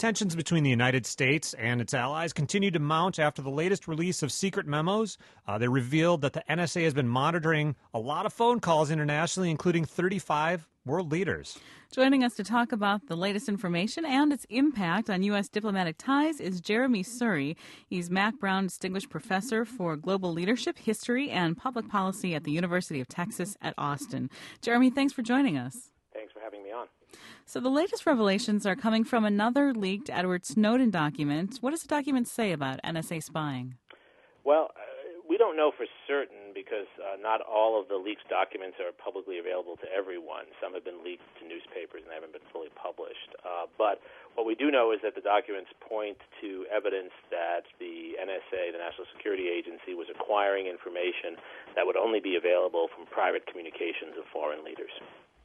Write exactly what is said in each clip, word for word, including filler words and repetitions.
Tensions between the United States and its allies continue to mount after the latest release of secret memos. Uh, they revealed that the N S A has been monitoring a lot of phone calls internationally, including thirty-five world leaders. Joining us to talk about the latest information and its impact on U S diplomatic ties is Jeremy Suri. He's Mack Brown Distinguished Professor for Global Leadership, History, and Public Policy at the University of Texas at Austin. Jeremy, thanks for joining us. Thanks for having me on. So the latest revelations are coming from another leaked Edward Snowden document. What does the document say about N S A spying? Well, uh, we don't know for certain because uh, not all of the leaked documents are publicly available to everyone. Some have been leaked to newspapers and they haven't been fully published. Uh, but what we do know is that the documents point to evidence that the N S A, the National Security Agency, was acquiring information that would only be available from private communications of foreign leaders.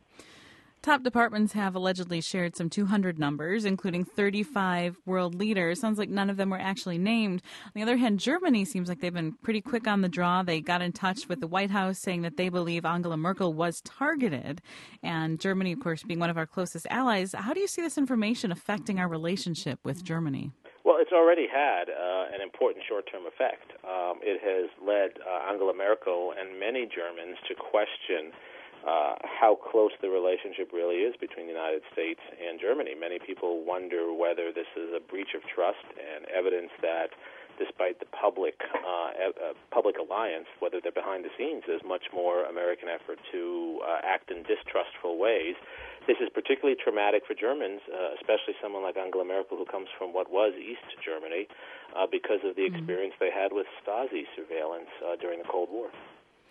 Top departments have allegedly shared some two hundred numbers, including thirty-five world leaders. Sounds like none of them were actually named. On the other hand, Germany seems like they've been pretty quick on the draw. They got in touch with the White House saying that they believe Angela Merkel was targeted. And Germany, of course, being one of our closest allies. How do you see this information affecting our relationship with Germany? Well, it's already had uh, an important short-term effect. Um, it has led uh, Angela Merkel and many Germans to question Uh, how close the relationship really is between the United States and Germany. Many people wonder whether this is a breach of trust and evidence that despite the public uh, uh, public alliance, whether they're behind the scenes, there's much more American effort to uh, act in distrustful ways. This is particularly traumatic for Germans, uh, especially someone like Angela Merkel, who comes from what was East Germany, uh, because of the experience they had with Stasi surveillance uh, during the Cold War.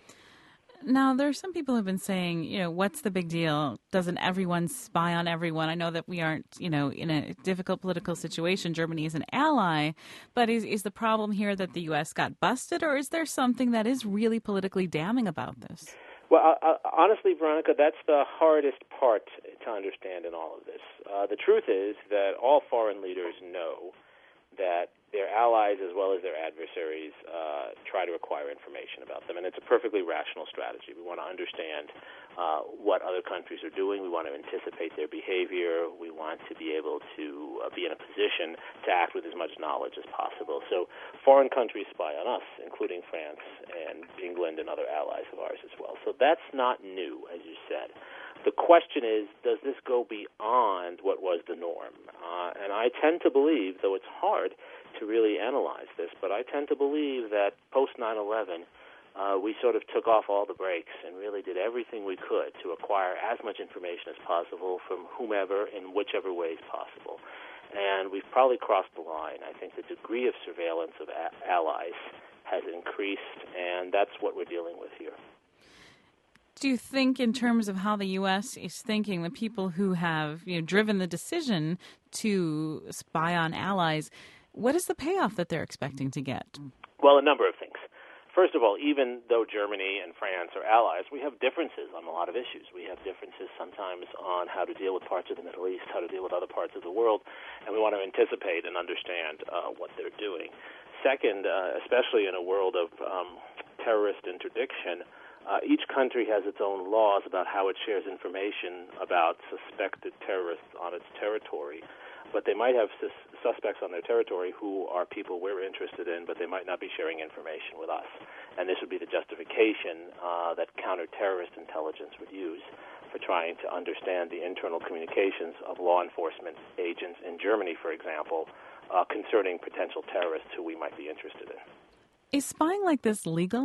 Now, there are some people who have been saying, you know, what's the big deal? Doesn't everyone spy on everyone? I know that we aren't, you know, in a difficult political situation. Germany is an ally. But is, is the problem here that the U S got busted, or is there something that is really politically damning about this? Well, uh, uh, honestly, Veronica, that's the hardest part to understand in all of this. Uh, the truth is that all foreign leaders know that their allies as well as their adversaries uh, try to acquire information about them. And it's a perfectly rational strategy. We want to understand uh, what other countries are doing. We want to anticipate their behavior. We want to be able to uh, be in a position to act with as much knowledge as possible. So foreign countries spy on us, including France and England and other allies of ours as well. So that's not new, as you said. The question is, does this go beyond what was the norm? Uh, and I tend to believe, though it's hard to really analyze this, but I tend to believe that post nine eleven, uh, we sort of took off all the brakes and really did everything we could to acquire as much information as possible from whomever in whichever ways possible. And we've probably crossed the line. I think the degree of surveillance of a- allies has increased, and that's what we're dealing with here. Do you think, in terms of how the U S is thinking, the people who have, you know, driven the decision to spy on allies, what is the payoff that they're expecting to get? Well, a number of things. First of all, even though Germany and France are allies, we have differences on a lot of issues. We have differences sometimes on how to deal with parts of the Middle East, how to deal with other parts of the world, and we want to anticipate and understand uh, what they're doing. Second, uh, especially in a world of um, terrorist interdiction, Uh, each country has its own laws about how it shares information about suspected terrorists on its territory. But they might have sus- suspects on their territory who are people we're interested in, but they might not be sharing information with us. And this would be the justification uh, that counter-terrorist intelligence would use for trying to understand the internal communications of law enforcement agents in Germany, for example, uh, concerning potential terrorists who we might be interested in. Is spying like this legal?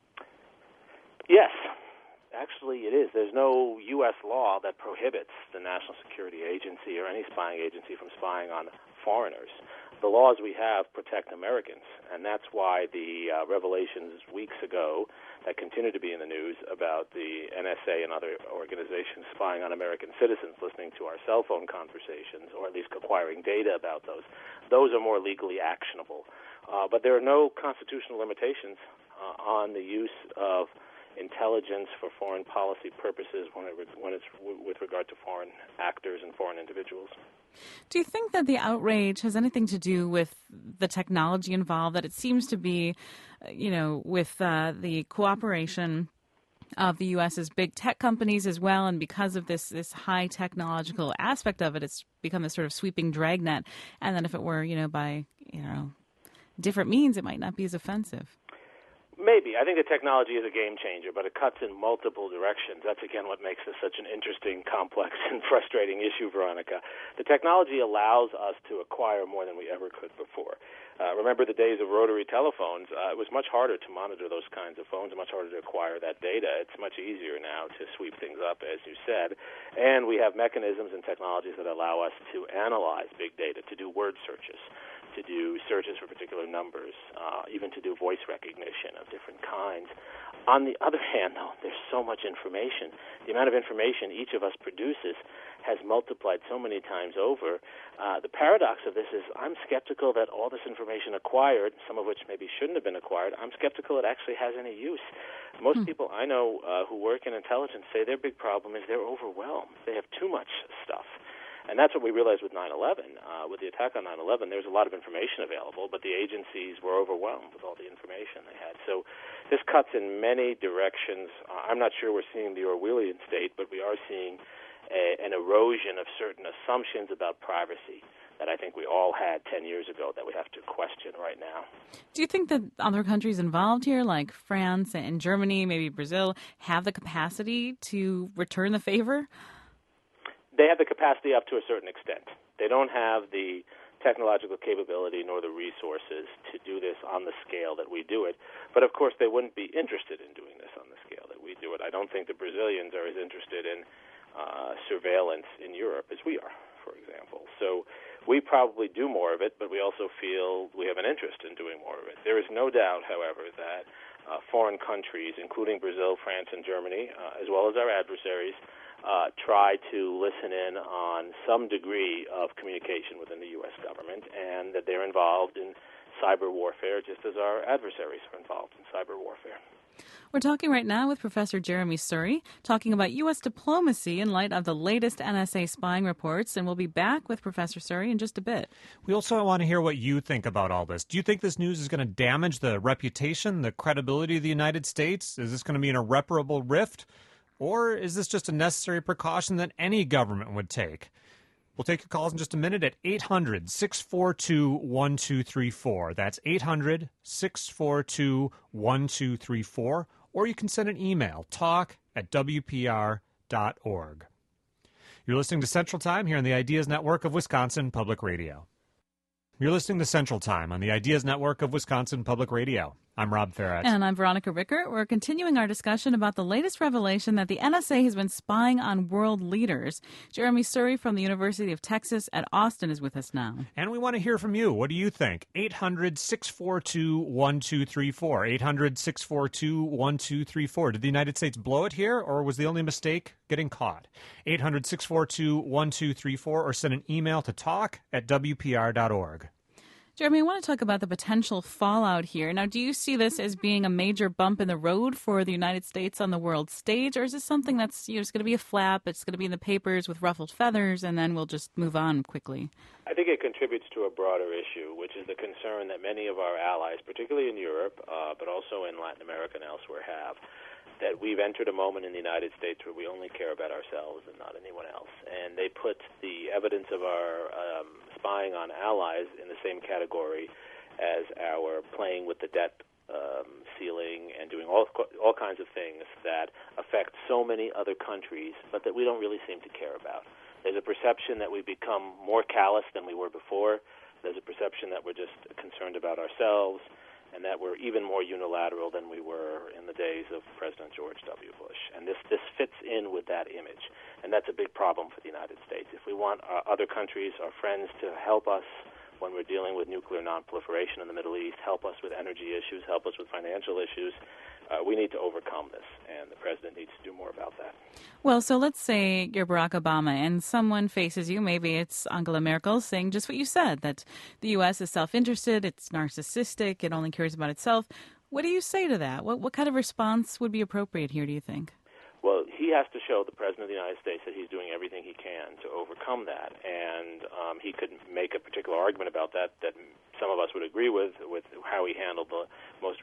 Yes, actually it is. There's no U S law that prohibits the National Security Agency or any spying agency from spying on foreigners. The laws we have protect Americans, and that's why the uh, revelations weeks ago that continue to be in the news about the N S A and other organizations spying on American citizens, listening to our cell phone conversations, or at least acquiring data about those, those are more legally actionable. Uh, but there are no constitutional limitations uh, on the use of intelligence for foreign policy purposes when, it, when it's w- with regard to foreign actors and foreign individuals. Do you think that the outrage has anything to do with the technology involved, that it seems to be, you know, with uh, the cooperation of the U S's big tech companies as well, and because of this this high technological aspect of it, it's become this sort of sweeping dragnet. And then if it were, you know, by, you know, different means, it might not be as offensive. Maybe. I think the technology is a game changer, but it cuts in multiple directions. That's, again, what makes this such an interesting, complex, and frustrating issue, Veronica. The technology allows us to acquire more than we ever could before. Uh, remember the days of rotary telephones? Uh, it was much harder to monitor those kinds of phones, much harder to acquire that data. It's much easier now to sweep things up, as you said. And we have mechanisms and technologies that allow us to analyze big data, to do word searches, to do searches for particular numbers, uh, even to do voice recognition of different kinds. On the other hand, though, there's so much information. The amount of information each of us produces has multiplied so many times over. Uh, the paradox of this is I'm skeptical that all this information acquired, some of which maybe shouldn't have been acquired, I'm skeptical it actually has any use. Most hmm. people I know uh, who work in intelligence say their big problem is they're overwhelmed. They have too much stuff. And that's what we realized with nine eleven. Uh, with the attack on nine eleven, there was a lot of information available, but the agencies were overwhelmed with all the information they had. So this cuts in many directions. Uh, I'm not sure we're seeing the Orwellian state, but we are seeing a, an erosion of certain assumptions about privacy that I think we all had ten years ago that we have to question right now. Do you think that other countries involved here, like France and Germany, maybe Brazil, have the capacity to return the favor? They have the capacity up to a certain extent. They don't have the technological capability nor the resources to do this on the scale that we do it. But, of course, they wouldn't be interested in doing this on the scale that we do it. I don't think the Brazilians are as interested in uh, surveillance in Europe as we are, for example. So we probably do more of it, but we also feel we have an interest in doing more of it. There is no doubt, however, that uh, foreign countries, including Brazil, France, and Germany, uh, as well as our adversaries, Uh, try to listen in on some degree of communication within the U S government, and that they're involved in cyber warfare just as our adversaries are involved in cyber warfare. We're talking right now with Professor Jeremy Surrey, talking about U S diplomacy in light of the latest N S A spying reports, and we'll be back with Professor Surrey in just a bit. We also want to hear what you think about all this. Do you think this news is going to damage the reputation, the credibility of the United States? Is this going to be an irreparable rift? Or is this just a necessary precaution that any government would take? We'll take your calls in just a minute at eight hundred, six four two, one two three four. That's eight hundred, six four two, one two three four. Or you can send an email, talk at W P R dot org. You're listening to Central Time here on the Ideas Network of Wisconsin Public Radio. You're listening to Central Time on the Ideas Network of Wisconsin Public Radio. I'm Rob Farrett. And I'm Veronica Rickert. We're continuing our discussion about the latest revelation that the N S A has been spying on world leaders. Jeremy Surrey from the University of Texas at Austin is with us now. And we want to hear from you. What do you think? eight hundred, six four two, one two three four. eight hundred, six four two, one two three four. Did the United States blow it here, or was the only mistake getting caught? eight hundred, six four two, one two three four, or send an email to talk at W P R dot org. Jeremy, I want to talk about the potential fallout here. Now, do you see this as being a major bump in the road for the United States on the world stage, or is this something that's, you know, it's going to be a flap, it's going to be in the papers with ruffled feathers, and then we'll just move on quickly? I think it contributes to a broader issue, which is the concern that many of our allies, particularly in Europe, uh, but also in Latin America and elsewhere, have, that we've entered a moment in the United States where we only care about ourselves and not anyone else. And they put the evidence of our um, spying on allies in the same category as our playing with the debt um, ceiling and doing all all kinds of things that affect so many other countries, but that we don't really seem to care about. There's a perception that we've become more callous than we were before. There's a perception that we're just concerned about ourselves, and that we're even more unilateral than we were in the days of President George W. Bush. And this, this fits in with that image, and that's a big problem for the United States. If we want our other countries, our friends, to help us when we're dealing with nuclear nonproliferation in the Middle East, help us with energy issues, help us with financial issues, uh, we need to overcome this, and the president needs to do more about that. Well, so let's say you're Barack Obama and someone faces you, maybe it's Angela Merkel, saying just what you said, that the U S is self-interested, it's narcissistic, it only cares about itself. What do you say to that? What, what kind of response would be appropriate here, do you think? Well, he has to show the President of the United States that he's doing everything he can to overcome that, and um, he could make a particular argument about that that some of us would agree with, with how he handled the most recent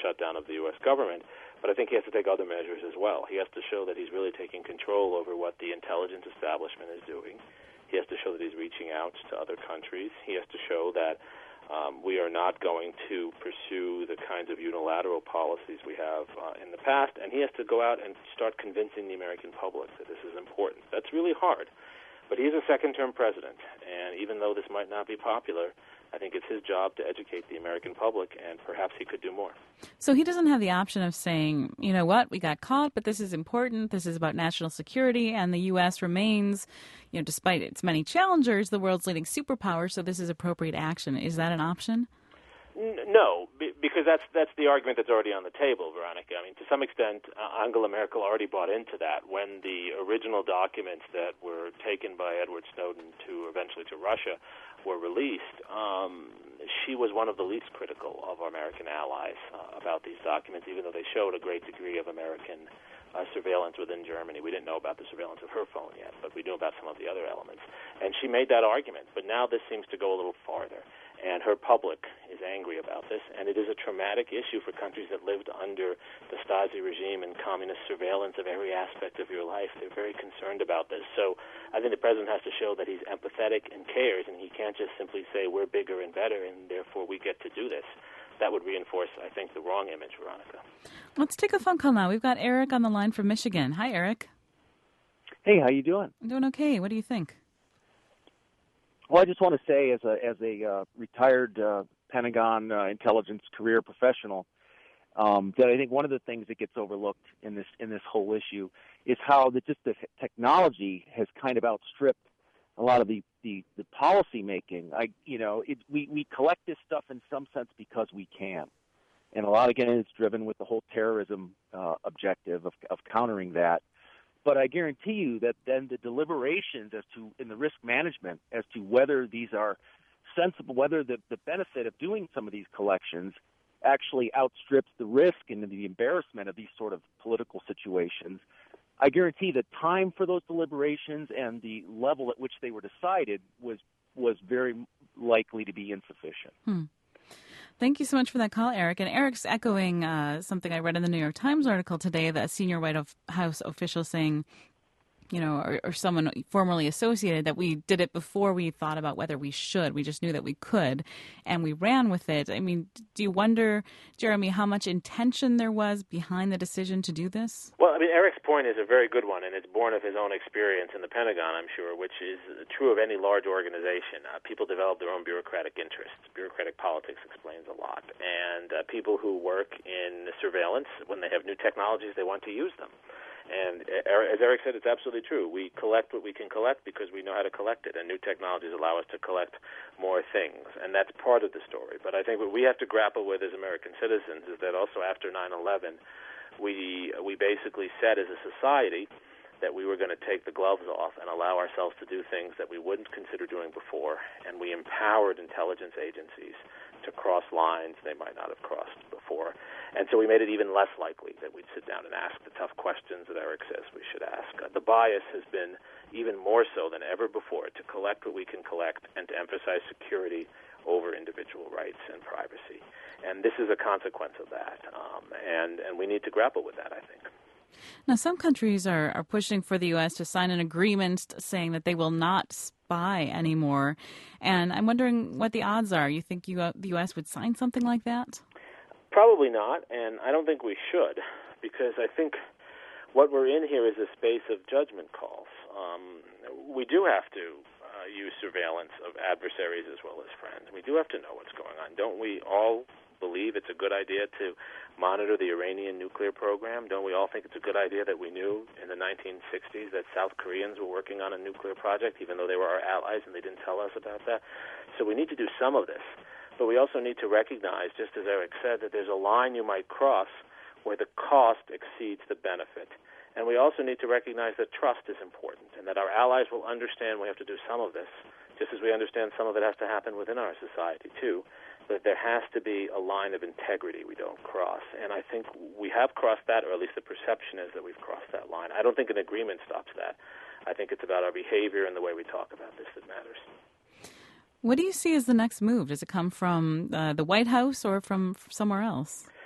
shutdown of the U S government, but I think he has to take other measures as well. He has to show that he's really taking control over what the intelligence establishment is doing. He has to show that he's reaching out to other countries. He has to show that um, we are not going to pursue the kinds of unilateral policies we have uh, in the past, and he has to go out and start convincing the American public that this is important. That's really hard, but he's a second-term president, and even though this might not be popular, I think it's his job to educate the American public, and perhaps he could do more. So he doesn't have the option of saying, you know what, we got caught, but this is important, this is about national security, and the U S remains, you know, despite its many challengers, the world's leading superpower, so this is appropriate action. Is that an option? No, because that's that's the argument that's already on the table, Veronica. I mean, to some extent, uh, Angela Merkel already bought into that when the original documents that were taken by Edward Snowden to eventually to Russia were released. Um, she was one of the least critical of our American allies uh, about these documents, even though they showed a great degree of American uh, surveillance within Germany. We didn't know about the surveillance of her phone yet, but we knew about some of the other elements. And she made that argument, but now this seems to go a little farther. And her public is angry about this, and it is a traumatic issue for countries that lived under the Stasi regime and communist surveillance of every aspect of your life. They're very concerned about this. So I think the president has to show that he's empathetic and cares, and he can't just simply say we're bigger and better, and therefore we get to do this. That would reinforce, I think, the wrong image, Veronica. Let's take a phone call now. We've got Eric on the line from Michigan. Hi, Eric. Hey, how you doing? I'm doing okay. What do you think? Well, I just want to say, as a as a uh, retired uh, Pentagon uh, intelligence career professional, um, that I think one of the things that gets overlooked in this in this whole issue is how the, just the technology has kind of outstripped a lot of the the, the policy making. I you know it, we we collect this stuff in some sense because we can, and a lot again it's driven with the whole terrorism uh, objective of of countering that. But I guarantee you that then the deliberations as to, in the risk management, as to whether these are sensible, whether the, the benefit of doing some of these collections actually outstrips the risk and the embarrassment of these sort of political situations, I guarantee the time for those deliberations and the level at which they were decided was was very likely to be insufficient. Hmm. Thank you so much for that call, Eric. And Eric's echoing uh, something I read in the New York Times article today, that a senior White House official saying, you know, or, or someone formerly associated, that we did it before we thought about whether we should. We just knew that we could, and we ran with it. I mean, do you wonder, Jeremy, how much intention there was behind the decision to do this? Well, I mean, Eric's point is a very good one, and it's born of his own experience in the Pentagon, I'm sure, which is true of any large organization. Uh, people develop their own bureaucratic interests. Bureaucratic politics explains a lot. And uh, people who work in surveillance, when they have new technologies, they want to use them. And as Eric said, it's absolutely true. We collect what we can collect because we know how to collect it, and new technologies allow us to collect more things, and that's part of the story. But I think what we have to grapple with as American citizens is that also after nine eleven, we we basically said as a society that we were going to take the gloves off and allow ourselves to do things that we wouldn't consider doing before, and we empowered intelligence agencies to cross lines they might not have crossed before. And so we made it even less likely that we'd sit down and ask the tough questions that Eric says we should ask. Uh, the bias has been even more so than ever before to collect what we can collect and to emphasize security over individual rights and privacy. And this is a consequence of that, um, and, and we need to grapple with that, I think. Now, some countries are, are pushing for the U S to sign an agreement saying that they will not spy anymore. And I'm wondering what the odds are. You think you, uh, the U S would sign something like that? Probably not, and I don't think we should, because I think what we're in here is a space of judgment calls. Um, we do have to uh, use surveillance of adversaries as well as friends. We do have to know what's going on. Don't we all believe it's a good idea to monitor the Iranian nuclear program? Don't we all think it's a good idea that we knew in the nineteen sixties that South Koreans were working on a nuclear project, even though they were our allies and they didn't tell us about that? So we need to do some of this. But we also need to recognize, just as Eric said, that there's a line you might cross where the cost exceeds the benefit. And we also need to recognize that trust is important and that our allies will understand we have to do some of this, just as we understand some of it has to happen within our society, too. But there has to be a line of integrity we don't cross. And I think we have crossed that, or at least the perception is that we've crossed that line. I don't think an agreement stops that. I think it's about our behavior and the way we talk about this that matters. What do you see as the next move? Does it come from uh, the White House or from somewhere else? I,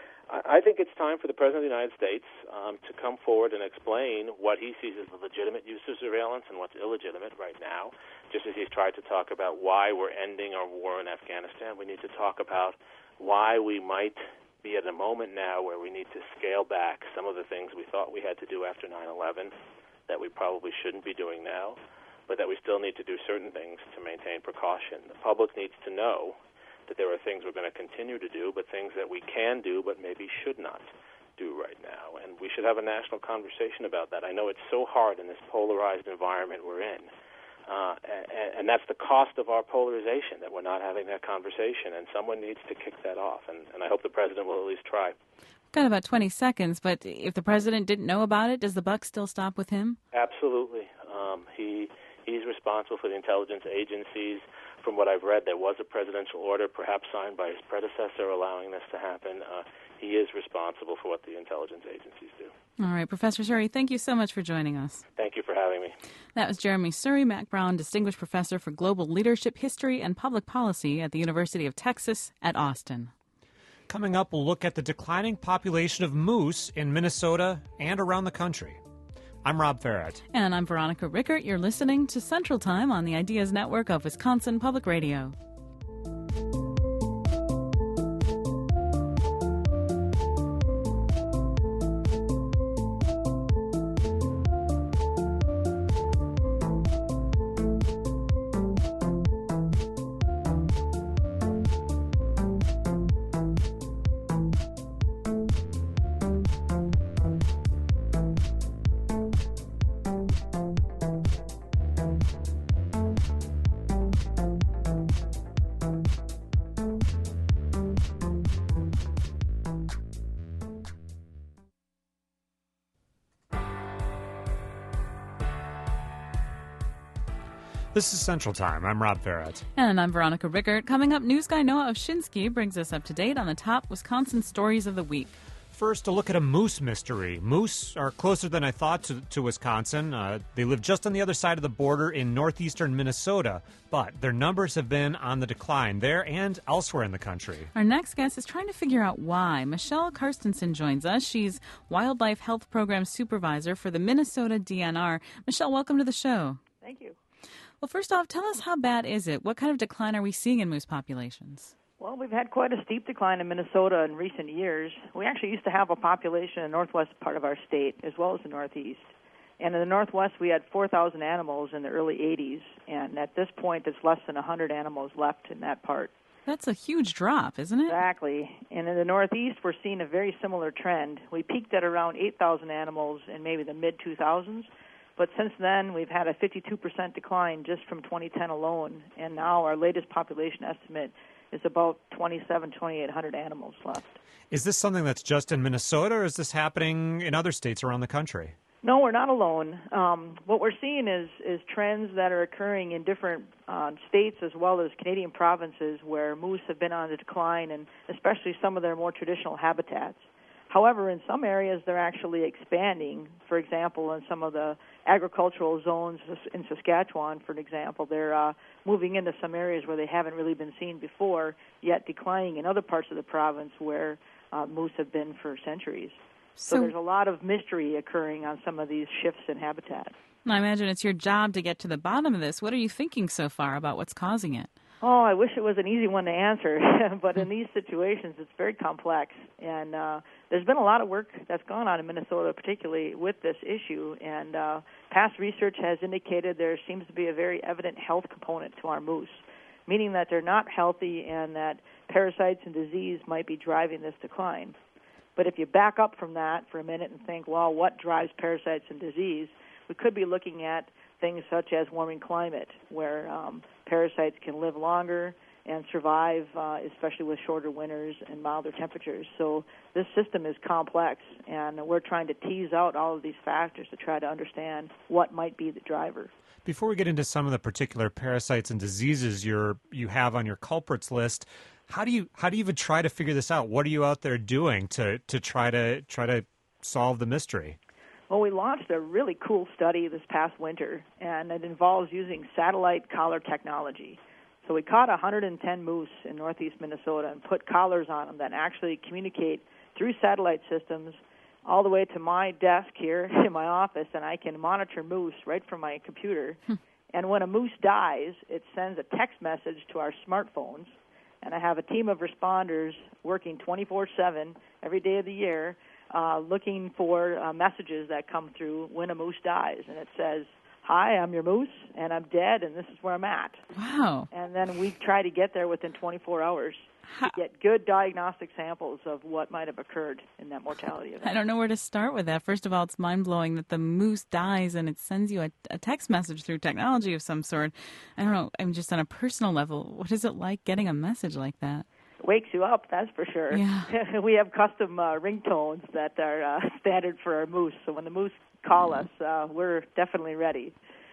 I think it's time for the President of the United States um, to come forward and explain what he sees as the legitimate use of surveillance and what's illegitimate right now. Just as he's tried to talk about why we're ending our war in Afghanistan, we need to talk about why we might be at a moment now where we need to scale back some of the things we thought we had to do after nine eleven that we probably shouldn't be doing now, but that we still need to do certain things to maintain precaution. The public needs to know that there are things we're going to continue to do, but things that we can do but maybe should not do right now. And we should have a national conversation about that. I know it's so hard in this polarized environment we're in, uh, and, and that's the cost of our polarization, that we're not having that conversation, and someone needs to kick that off, and, and I hope the president will at least try. Got about twenty seconds, but if the president didn't know about it, does the buck still stop with him? Absolutely. Um, he he's responsible for the intelligence agencies. From what I've read, there was a presidential order, perhaps signed by his predecessor, allowing this to happen. Uh, he is responsible for what the intelligence agencies do. All right, Professor Suri, thank you so much for joining us. Thank you for having me. That was Jeremy Suri, Mac Brown Distinguished Professor for Global Leadership, History, and Public Policy at the University of Texas at Austin. Coming up, we'll look at the declining population of moose in Minnesota and around the country. I'm Rob Farrett. And I'm Veronica Rickert. You're listening to Central Time on the Ideas Network of Wisconsin Public Radio. This is Central Time. I'm Rob Farrett. And I'm Veronica Rickert. Coming up, news guy Noah Ovshinsky brings us up to date on the top Wisconsin stories of the week. First, a look at a moose mystery. Moose are closer than I thought to, to Wisconsin. Uh, they live just on the other side of the border in northeastern Minnesota, but their numbers have been on the decline there and elsewhere in the country. Our next guest is trying to figure out why. Michelle Karstensen joins us. She's Wildlife Health Program Supervisor for the Minnesota D N R. Michelle, welcome to the show. Thank you. Well, first off, tell us, how bad is it? What kind of decline are we seeing in moose populations? Well, we've had quite a steep decline in Minnesota in recent years. We actually used to have a population in the northwest part of our state as well as the northeast. And in the northwest, we had four thousand animals in the early eighties, and at this point, it's less than one hundred animals left in that part. That's a huge drop, isn't it? Exactly. And in the northeast, we're seeing a very similar trend. We peaked at around eight thousand animals in maybe the mid two thousands. But since then, we've had a fifty-two percent decline just from twenty ten alone, and now our latest population estimate is about twenty-seven, twenty-eight hundred animals left. Is this something that's just in Minnesota, or is this happening in other states around the country? No, we're not alone. Um, what we're seeing is, is trends that are occurring in different uh, states as well as Canadian provinces where moose have been on the decline, and especially some of their more traditional habitats. However, in some areas, they're actually expanding. For example, in some of the agricultural zones in Saskatchewan, for example, they're uh, moving into some areas where they haven't really been seen before, yet declining in other parts of the province where uh, moose have been for centuries. So, so there's a lot of mystery occurring on some of these shifts in habitat. I imagine it's your job to get to the bottom of this. What are you thinking so far about what's causing it? Oh, I wish it was an easy one to answer, but in these situations, it's very complex. And uh, there's been a lot of work that's gone on in Minnesota, particularly with this issue. And uh, past research has indicated there seems to be a very evident health component to our moose, meaning that they're not healthy and that parasites and disease might be driving this decline. But if you back up from that for a minute and think, well, what drives parasites and disease, we could be looking at things such as warming climate, where um, parasites can live longer and survive, uh, especially with shorter winters and milder temperatures. So this system is complex, and we're trying to tease out all of these factors to try to understand what might be the driver. Before we get into some of the particular parasites and diseases you're, you have on your culprits list, how do you how do you even try to figure this out? What are you out there doing to, to try to try to solve the mystery? Well, we launched a really cool study this past winter, and it involves using satellite collar technology. So we caught one hundred ten moose in northeast Minnesota and put collars on them that actually communicate through satellite systems all the way to my desk here in my office, and I can monitor moose right from my computer. And when a moose dies, it sends a text message to our smartphones, and I have a team of responders working twenty-four seven every day of the year uh, looking for uh, messages that come through when a moose dies. And it says, "Hi, I'm your moose, and I'm dead, and this is where I'm at." Wow. And then we try to get there within twenty-four hours to get good diagnostic samples of what might have occurred in that mortality event. I don't know where to start with that. First of all, it's mind-blowing that the moose dies and it sends you a, a text message through technology of some sort. I don't know. I'm just on a personal level. What is it like getting a message like that? It wakes you up, that's for sure. Yeah. We have custom uh, ringtones that are uh, standard for our moose. So when the moose call us, uh, we're definitely ready.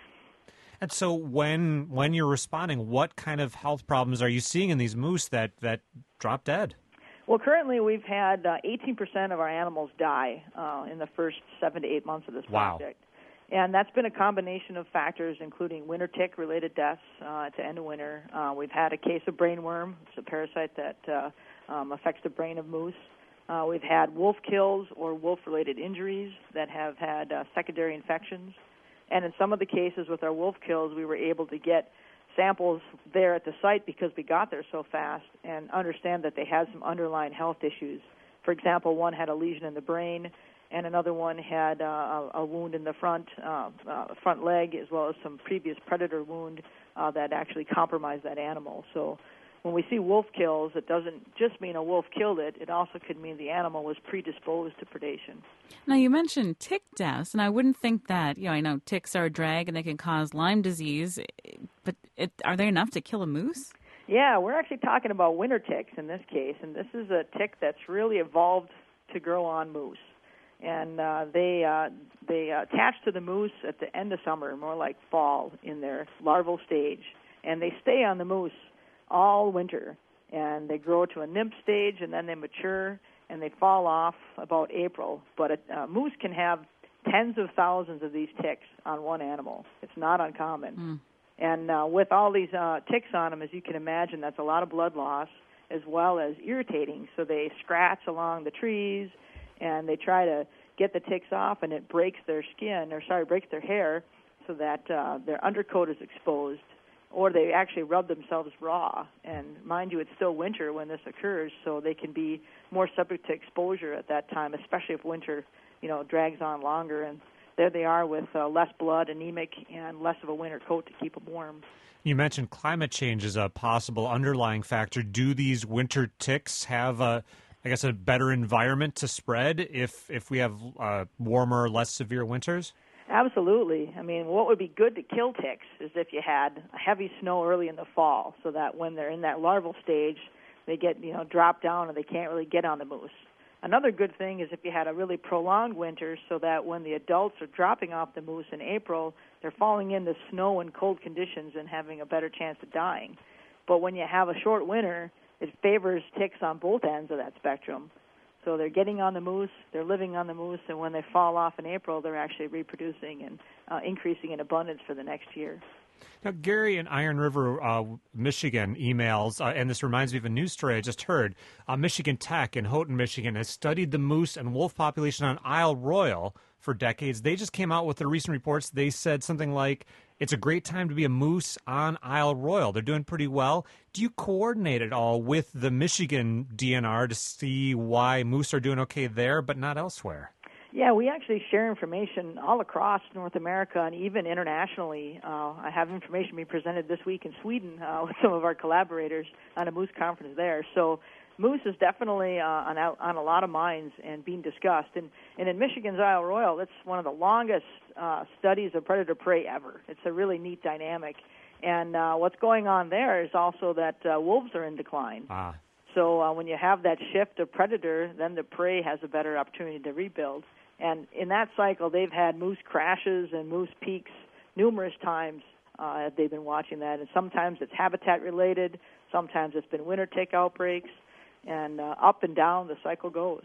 And so when when you're responding, what kind of health problems are you seeing in these moose that, that drop dead? Well, currently we've had uh, eighteen percent of our animals die uh, in the first seven to eight months of this Wow. project. And that's been a combination of factors, including winter tick-related deaths uh, to end of winter. Uh, we've had a case of brainworm. It's a parasite that uh, um, affects the brain of moose. Uh, we've had wolf kills or wolf-related injuries that have had uh, secondary infections. And in some of the cases with our wolf kills, we were able to get samples there at the site because we got there so fast and understand that they had some underlying health issues. For example, one had a lesion in the brain, and another one had uh, a, a wound in the front uh, uh, front leg, as well as some previous predator wound uh, that actually compromised that animal. So when we see wolf kills, it doesn't just mean a wolf killed it. It also could mean the animal was predisposed to predation. Now, you mentioned tick deaths, and I wouldn't think that, you know, I know ticks are a drag and they can cause Lyme disease, but it, are they enough to kill a moose? Yeah, we're actually talking about winter ticks in this case, and this is a tick that's really evolved to grow on moose. And uh, they uh, they attach to the moose at the end of summer, more like fall, in their larval stage, and they stay on the moose all winter, and they grow to a nymph stage, and then they mature, and they fall off about April. But a uh, moose can have tens of thousands of these ticks on one animal. It's not uncommon. Mm. And uh, with all these uh, ticks on them, as you can imagine, that's a lot of blood loss, as well as irritating. So they scratch along the trees, and they try to get the ticks off, and it breaks their skin, or sorry, breaks their hair, so that uh, their undercoat is exposed. Or they actually rub themselves raw. And mind you, it's still winter when this occurs, so they can be more subject to exposure at that time, especially if winter, you know, drags on longer. And there they are with uh, less blood, anemic, and less of a winter coat to keep them warm. You mentioned climate change as a possible underlying factor. Do these winter ticks have a, I guess, a better environment to spread if if we have uh, warmer, less severe winters? Absolutely. I mean, what would be good to kill ticks is if you had heavy snow early in the fall, so that when they're in that larval stage, they get, you know, dropped down and they can't really get on the moose. Another good thing is if you had a really prolonged winter, so that when the adults are dropping off the moose in April, they're falling into snow and cold conditions and having a better chance of dying. But when you have a short winter, it favors ticks on both ends of that spectrum. So they're getting on the moose, they're living on the moose, and when they fall off in April, they're actually reproducing and uh, increasing in abundance for the next year. Now, Gary in Iron River, uh, Michigan emails, uh, and this reminds me of a news story I just heard. Uh, Michigan Tech in Houghton, Michigan has studied the moose and wolf population on Isle Royal for decades. They just came out with their recent reports. They said something like, it's a great time to be a moose on Isle Royal. They're doing pretty well. Do you coordinate at all with the Michigan D N R to see why moose are doing okay there but not elsewhere? Yeah, we actually share information all across North America and even internationally. Uh, I have information being presented this week in Sweden uh, with some of our collaborators on a moose conference there. So moose is definitely uh, on, on a lot of minds and being discussed. And, and in Michigan's Isle Royal, it's one of the longest uh, studies of predator-prey ever. It's a really neat dynamic. And uh, what's going on there is also that uh, wolves are in decline. Ah. So uh, when you have that shift of predator, then the prey has a better opportunity to rebuild. And in that cycle, they've had moose crashes and moose peaks numerous times. Uh, they've been watching that. And sometimes it's habitat-related. Sometimes it's been winter tick outbreaks. And uh, up and down the cycle goes.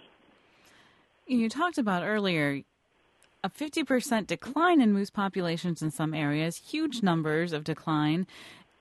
You talked about earlier a fifty percent decline in moose populations in some areas, huge numbers of decline.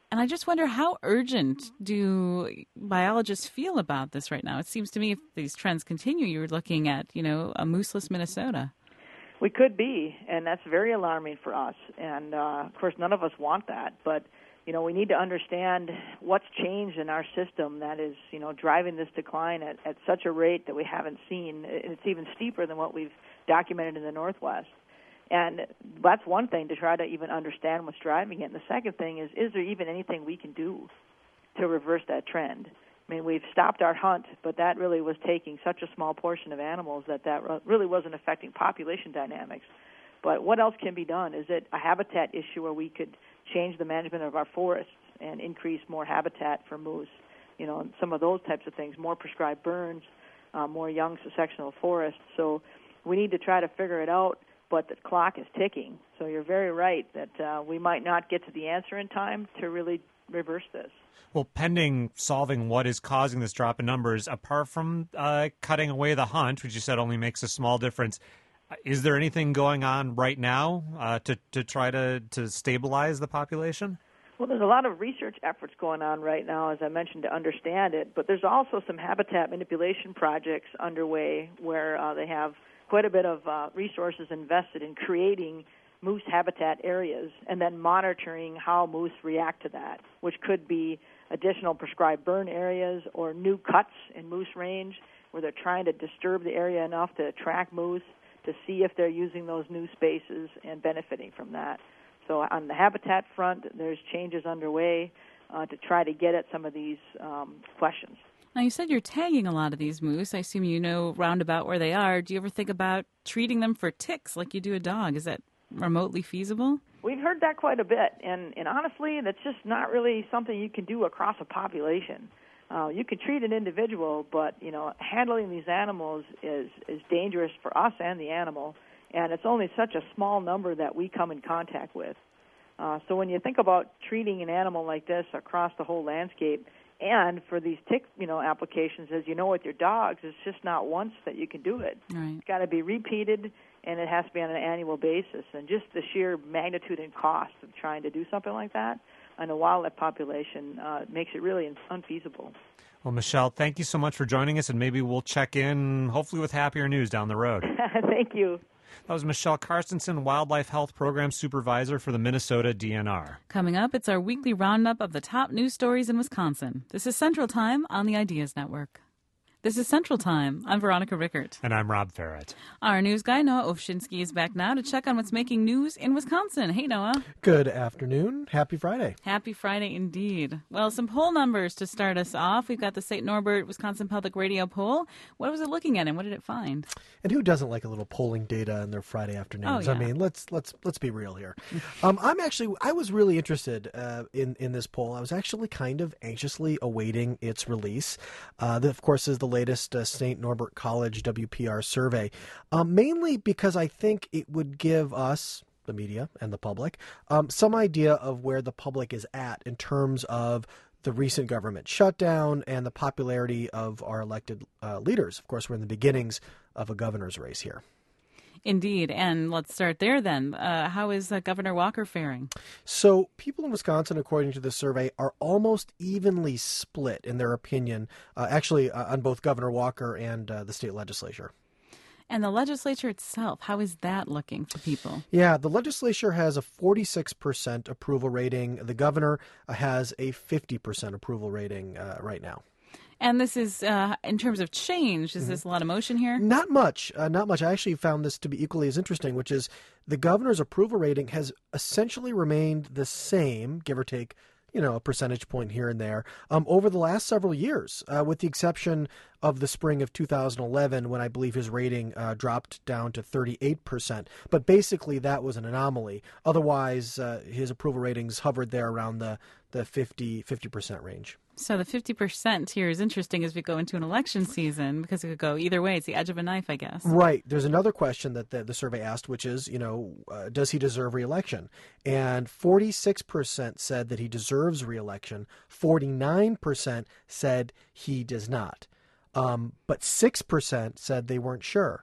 And I just wonder, how urgent do biologists feel about this right now? It seems to me if these trends continue, you're looking at, you know, a mooseless Minnesota. We could be, and that's very alarming for us. And, uh, of course, none of us want that. But, you know, we need to understand what's changed in our system that is, you know, driving this decline at, at such a rate that we haven't seen. It's even steeper than what we've documented in the Northwest. And that's one thing, to try to even understand what's driving it. And the second thing is, is there even anything we can do to reverse that trend? I mean, we've stopped our hunt, but that really was taking such a small portion of animals that that really wasn't affecting population dynamics. But what else can be done? Is it a habitat issue where we could change the management of our forests and increase more habitat for moose? You know, and some of those types of things, more prescribed burns, uh, more young sectional forests. So we need to try to figure it out, but the clock is ticking. So you're very right that uh, we might not get to the answer in time to really reverse this. Well, pending solving what is causing this drop in numbers, apart from uh, cutting away the hunt, which you said only makes a small difference, is there anything going on right now uh, to, to try to, to stabilize the population? Well, there's a lot of research efforts going on right now, as I mentioned, to understand it. But there's also some habitat manipulation projects underway where uh, they have quite a bit of uh, resources invested in creating moose habitat areas and then monitoring how moose react to that, which could be additional prescribed burn areas or new cuts in moose range where they're trying to disturb the area enough to attract moose to see if they're using those new spaces and benefiting from that. So on the habitat front, there's changes underway uh, to try to get at some of these um, questions. Now, you said you're tagging a lot of these moose. I assume you know roundabout where they are. Do you ever think about treating them for ticks like you do a dog? Is that remotely feasible? We've heard that quite a bit, and, and honestly, that's just not really something you can do across a population. Uh, you can treat an individual, but you know, handling these animals is, is dangerous for us and the animal, and it's only such a small number that we come in contact with. Uh, so when you think about treating an animal like this across the whole landscape, and for these tick, you know, applications, as you know, with your dogs, it's just not once that you can do it. Right. It's got to be repeated, and it has to be on an annual basis. And just the sheer magnitude and cost of trying to do something like that on a wildlife population uh, makes it really unfeasible. Well, Michelle, thank you so much for joining us, and maybe we'll check in, hopefully with happier news down the road. Thank you. That was Michelle Carstensen, Wildlife Health Program Supervisor for the Minnesota D N R. Coming up, it's our weekly roundup of the top news stories in Wisconsin. This is Central Time on the Ideas Network. This is Central Time. I'm Veronica Rickert. And I'm Rob Ferret. Our news guy, Noah Ovshinsky, is back now to check on what's making news in Wisconsin. Hey, Noah. Good afternoon. Happy Friday. Happy Friday indeed. Well, some poll numbers to start us off. We've got the Saint Norbert Wisconsin Public Radio poll. What was it looking at and what did it find? And who doesn't like a little polling data in their Friday afternoons? Oh, yeah. I mean, let's let's let's be real here. um, I'm actually I was really interested uh, in in this poll. I was actually kind of anxiously awaiting its release. Uh, that, of course, is the latest uh, Saint Norbert College W P R survey, um, mainly because I think it would give us, the media and the public, um, some idea of where the public is at in terms of the recent government shutdown and the popularity of our elected uh, leaders. Of course, we're in the beginnings of a governor's race here. Indeed. And let's start there then. Uh, how is uh, Governor Walker faring? So people in Wisconsin, according to the survey, are almost evenly split in their opinion, uh, actually uh, on both Governor Walker and uh, the state legislature. And the legislature itself, how is that looking for people? Yeah, the legislature has a forty-six percent approval rating. The governor uh, has a fifty percent approval rating uh, right now. And this is, uh, in terms of change, is Mm-hmm. this a lot of motion here? Not much. Uh, not much. I actually found this to be equally as interesting, which is the governor's approval rating has essentially remained the same, give or take, you know, a percentage point here and there, um, over the last several years, uh, with the exception of the spring of two thousand eleven, when I believe his rating uh, dropped down to thirty-eight percent. But basically, that was an anomaly. Otherwise, uh, his approval ratings hovered there around the, the fifty percent range. So the fifty percent here is interesting as we go into an election season because it could go either way. It's the edge of a knife, I guess. Right. There's another question that the, the survey asked, which is, you know, uh, does he deserve re-election? And forty-six percent said that he deserves re-election. forty-nine percent said he does not. Um, but six percent said they weren't sure.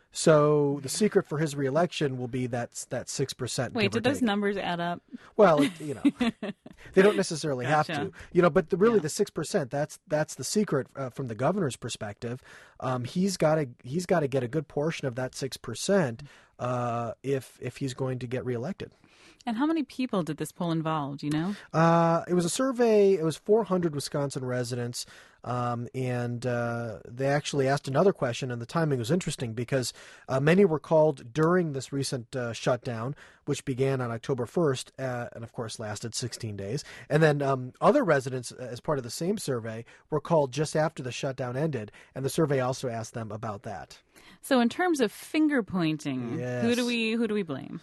So the secret for his reelection will be that that six percent. Wait, did those take. numbers add up? Well, it, you know, they don't necessarily Gotcha. have to. You know, but the, really Yeah. the six percent. That's that's the secret uh, from the governor's perspective. Um, he's got to he's got to get a good portion of that six percent uh, if if he's going to get reelected. And how many people did this poll involve? Do you know? Uh, it was a survey. It was four hundred Wisconsin residents, um, and uh, they actually asked another question, and the timing was interesting because uh, many were called during this recent uh, shutdown, which began on October first, uh, and of course lasted sixteen days. And then um, other residents, as part of the same survey, were called just after the shutdown ended, and the survey also asked them about that. So in terms of finger pointing, Yes. who do we who do we blame?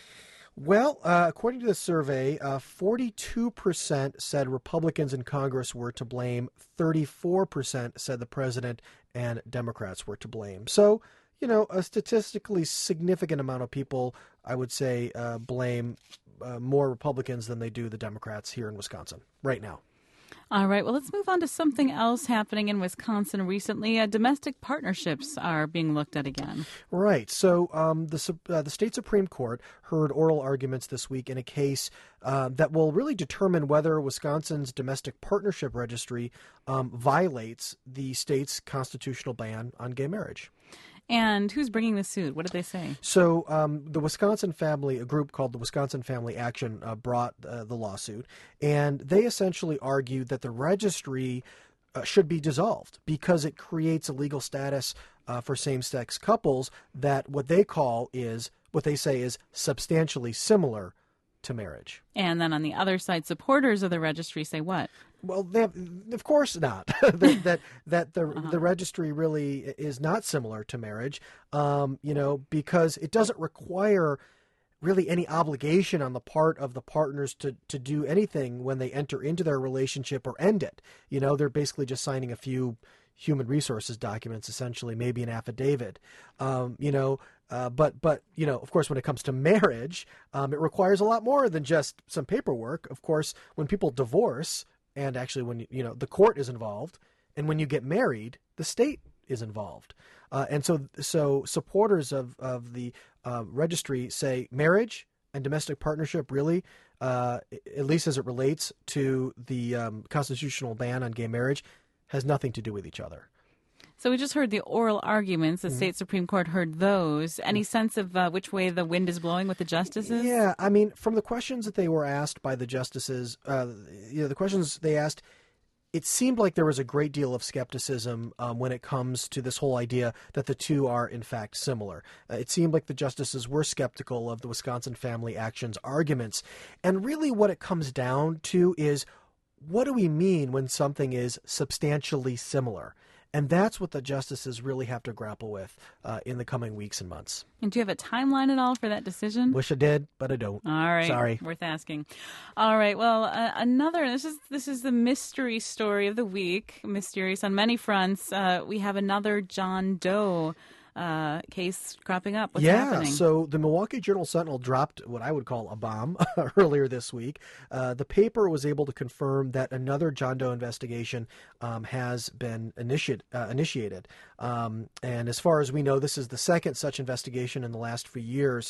Well, uh, according to the survey, uh, forty-two percent said Republicans in Congress were to blame. thirty-four percent said the president and Democrats were to blame. So, you know, a statistically significant amount of people, I would say, uh, blame uh, more Republicans than they do the Democrats here in Wisconsin right now. All right, well, let's move on to something else happening in Wisconsin recently. Uh, domestic partnerships are being looked at again. Right. So um, the Sup- uh, the state Supreme Court heard oral arguments this week in a case uh, that will really determine whether Wisconsin's domestic partnership registry um, violates the state's constitutional ban on gay marriage. And who's bringing the suit? What did they say? So um, the Wisconsin Family, a group called the Wisconsin Family Action, uh, brought uh, the lawsuit, and they essentially argued that the registry uh, should be dissolved because it creates a legal status uh, for same-sex couples that what they call is, what they say is substantially similar to marriage. And then on the other side, supporters of the registry say what? Well, they have, of course not. that that, that the Uh-huh. the registry really is not similar to marriage, um, you know, because it doesn't require really any obligation on the part of the partners to, to do anything when they enter into their relationship or end it. You know, they're basically just signing a few human resources documents, essentially, maybe an affidavit, um, you know, uh, but, but, you know, of course, when it comes to marriage, um, it requires a lot more than just some paperwork. Of course, when people divorce, and actually when, you know, the court is involved, and when you get married, the state is involved. Uh, and so, so supporters of, of the uh, registry say marriage and domestic partnership really, uh, at least as it relates to the um, constitutional ban on gay marriage, has nothing to do with each other. So we just heard the oral arguments. The Mm-hmm. state Supreme Court heard those. Any sense of uh, which way the wind is blowing with the justices? Yeah, I mean, from the questions that they were asked by the justices, uh, you know, the questions they asked, it seemed like there was a great deal of skepticism um, when it comes to this whole idea that the two are, in fact, similar. Uh, it seemed like the justices were skeptical of the Wisconsin Family Action's arguments. And really what it comes down to is, what do we mean when something is substantially similar? And that's what the justices really have to grapple with uh, in the coming weeks and months. And do you have a timeline at all for that decision? Wish I did, but I don't. All right. Sorry. Worth asking. All right. Well, uh, another, this is this is the mystery story of the week. Mysterious on many fronts. Uh, we have another John Doe uh, case cropping up. What's yeah, happening? So the Milwaukee Journal-Sentinel dropped what I would call a bomb earlier this week. Uh, the paper was able to confirm that another John Doe investigation um, has been initiate, uh, initiated. Um, and as far as we know, this is the second such investigation in the last few years.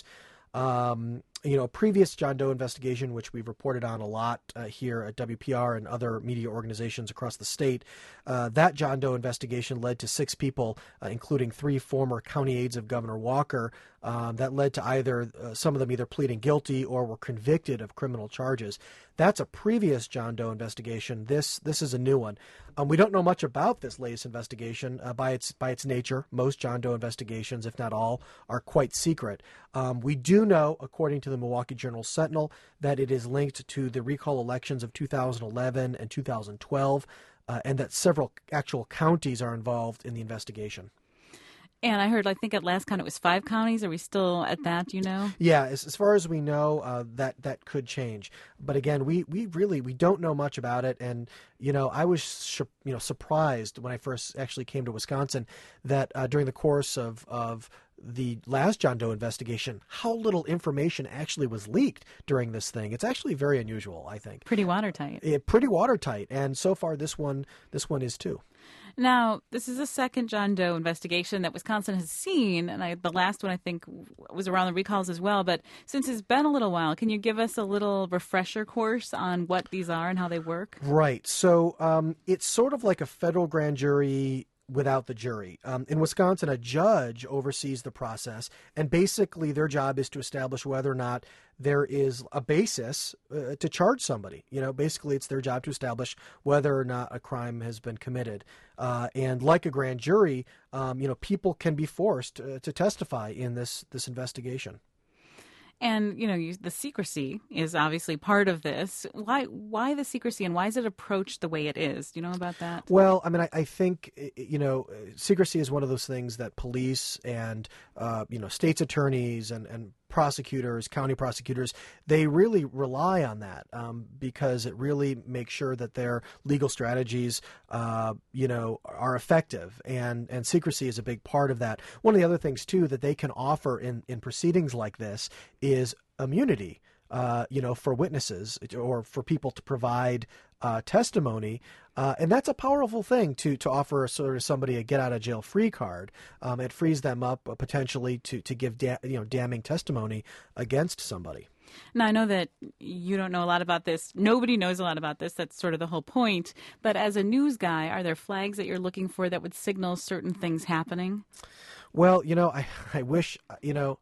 Um, you know, a previous John Doe investigation, which we've reported on a lot uh, here at W P R and other media organizations across the state, uh, that John Doe investigation led to six people, uh, including three former county aides of Governor Walker, uh, that led to either uh, some of them either pleading guilty or were convicted of criminal charges. That's a previous John Doe investigation. This this is a new one. Um, we don't know much about this latest investigation uh, by its by its nature. Most John Doe investigations, if not all, are quite secret. Um, we do know, according to the Milwaukee Journal-Sentinel, that it is linked to the recall elections of two thousand eleven and two thousand twelve, uh, and that several actual counties are involved in the investigation. And I heard, I think at last count it was five counties. Are we still at that, do you know? Yeah, as, as far as we know, uh, that that could change. But again, we, we really we don't know much about it. And you know, I was sh- you know surprised when I first actually came to Wisconsin that uh, during the course of of the last John Doe investigation, how little information actually was leaked during this thing. It's actually very unusual, I think. Pretty watertight. It, pretty watertight, and so far this one this one is too. Now, this is a second John Doe investigation that Wisconsin has seen, and I, the last one I think was around the recalls as well. But since it's been a little while, can you give us a little refresher course on what these are and how they work? Right. So um, it's sort of like a federal grand jury without the jury. Um, in Wisconsin, a judge oversees the process, and basically their job is to establish whether or not there is a basis uh, to charge somebody. You know, basically it's their job to establish whether or not a crime has been committed. Uh, and like a grand jury, um, you know, people can be forced uh, to testify in this this investigation. And, you know, you, the secrecy is obviously part of this. Why why the secrecy, and why is it approached the way it is? Do you know about that? Well, I mean, I, I think, you know, secrecy is one of those things that police and, uh, you know, state's attorneys and, and prosecutors, county prosecutors, they really rely on that um, because it really makes sure that their legal strategies, uh, you know, are effective. And, and secrecy is a big part of that. One of the other things, too, that they can offer in, in proceedings like this is immunity. Uh, you know, for witnesses or for people to provide uh, testimony. Uh, and that's a powerful thing to to offer sort of somebody a get out of jail free card. Um, it frees them up uh, potentially to, to give da- you know damning testimony against somebody. Now, I know that you don't know a lot about this. Nobody knows a lot about this. That's sort of the whole point. But as a news guy, are there flags that you're looking for that would signal certain things happening? Well, you know, I, I wish, you know,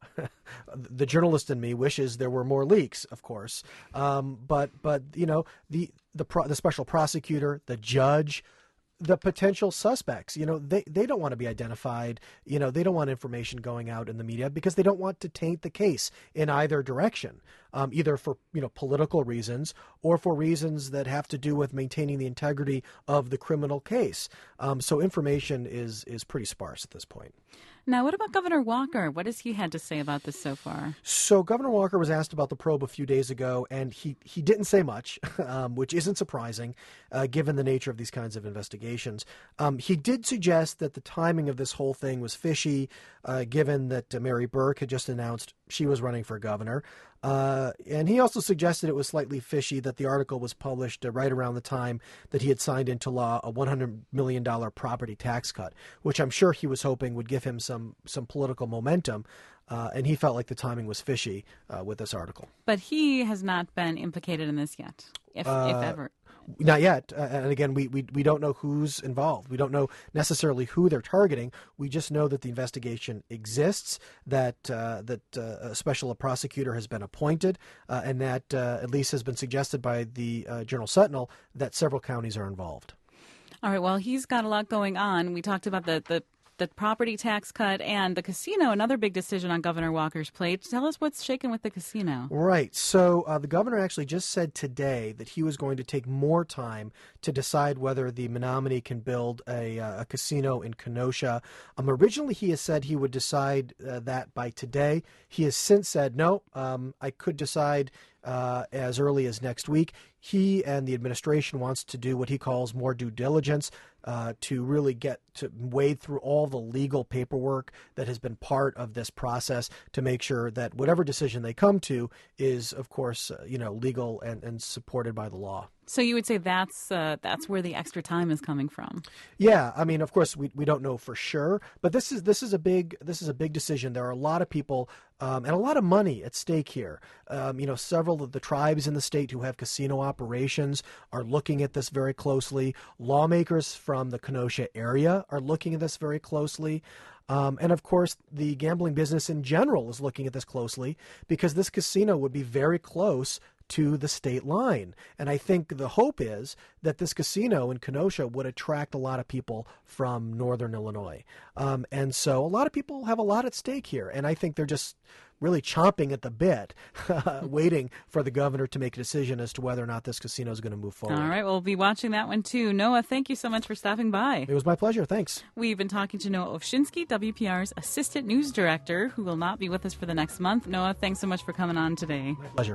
the journalist in me wishes there were more leaks, of course. Um, but, but you know, the the, pro, the special prosecutor, the judge, the potential suspects, you know, they, they don't want to be identified. You know, they don't want information going out in the media because they don't want to taint the case in either direction, um, either for, you know, political reasons or for reasons that have to do with maintaining the integrity of the criminal case. Um, so information is is pretty sparse at this point. Now, what about Governor Walker? What has he had to say about this so far? So Governor Walker was asked about the probe a few days ago, and he, he didn't say much, um, which isn't surprising, uh, given the nature of these kinds of investigations. Um, he did suggest that the timing of this whole thing was fishy, uh, given that uh, Mary Burke had just announced she was running for governor. Uh, and he also suggested it was slightly fishy that the article was published uh, right around the time that he had signed into law a one hundred million dollars property tax cut, which I'm sure he was hoping would give him some, some political momentum. Uh, and he felt like the timing was fishy uh, with this article. But he has not been implicated in this yet, if, uh, if ever. Not yet. Uh, and again, we, we we don't know who's involved. We don't know necessarily who they're targeting. We just know that the investigation exists, that uh, that uh, a special prosecutor has been appointed, uh, and that uh, at least has been suggested by the uh, Journal Sentinel that several counties are involved. All right. Well, he's got a lot going on. We talked about the, the, the property tax cut and the casino, another big decision on Governor Walker's plate. Tell us what's shaking with the casino. Right. So uh, the governor actually just said today that he was going to take more time to decide whether the Menominee can build a, uh, a casino in Kenosha. Um, originally, he has said he would decide uh, that by today. He has since said, no, um, I could decide Uh, as early as next week. He and the administration wants to do what he calls more due diligence uh, to really get to wade through all the legal paperwork that has been part of this process to make sure that whatever decision they come to is, of course, uh, you know, legal and, and supported by the law. So you would say that's uh, that's where the extra time is coming from. Yeah, I mean, of course, we we don't know for sure, but this is this is a big this is a big decision. There are a lot of people um, and a lot of money at stake here. Um, you know, several of the tribes in the state who have casino operations are looking at this very closely. Lawmakers from the Kenosha area are looking at this very closely. Um, and of course, the gambling business in general is looking at this closely because this casino would be very close to the state line. And I think the hope is that this casino in Kenosha would attract a lot of people from northern Illinois. Um, and so a lot of people have a lot at stake here. And I think they're just really chomping at the bit, waiting for the governor to make a decision as to whether or not this casino is going to move forward. All right, we'll be watching that one too. Noah, thank you so much for stopping by. It was my pleasure. Thanks. We've been talking to Noah Ovshinsky, W P R's Assistant News Director, who will not be with us for the next month. Noah, thanks so much for coming on today. My pleasure.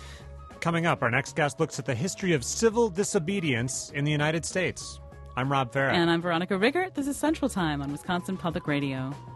Coming up, our next guest looks at the history of civil disobedience in the United States. I'm Rob Farah. And I'm Veronica Riggert. This is Central Time on Wisconsin Public Radio.